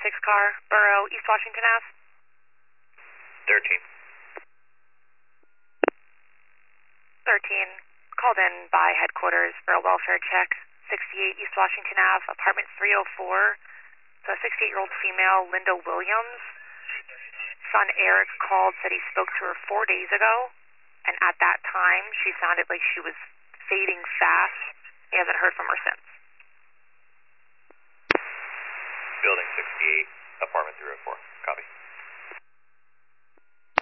car, Borough, East Washington Ave. 13. 13. Called in by headquarters for a welfare check. 68 East Washington Ave, apartment 304. So a 68-year-old female, Linda Williams. Son Eric called, said he spoke to her 4 days ago, and at that time she sounded like she was fading fast. He hasn't heard from her since.